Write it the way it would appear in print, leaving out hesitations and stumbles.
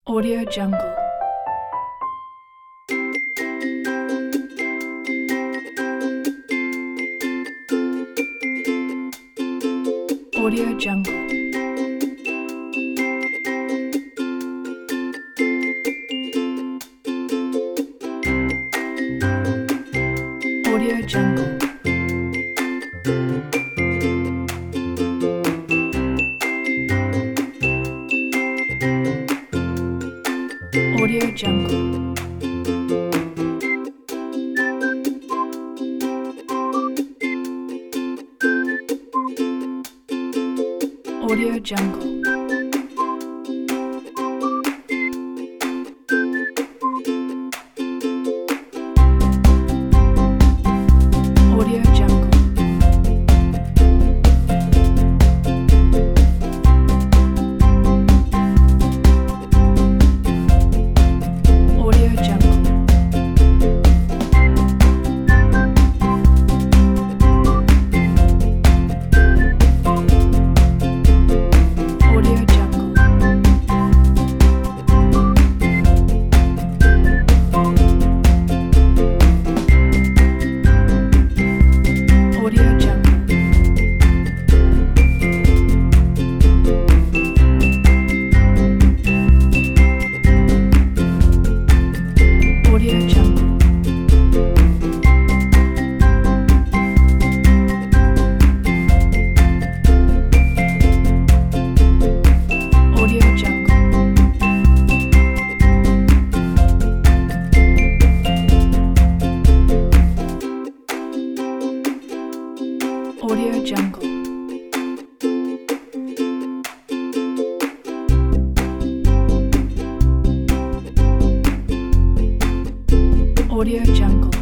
Audio Jungle. Audio Jungle. Audio Jungle. Audio Jungle. Audio Jungle. Audio Jungle. Audio Jungle. Audio Jungle. Audio Jungle. Audio Jungle. Audio Jungle. Audio Jungle. Audio Jungle.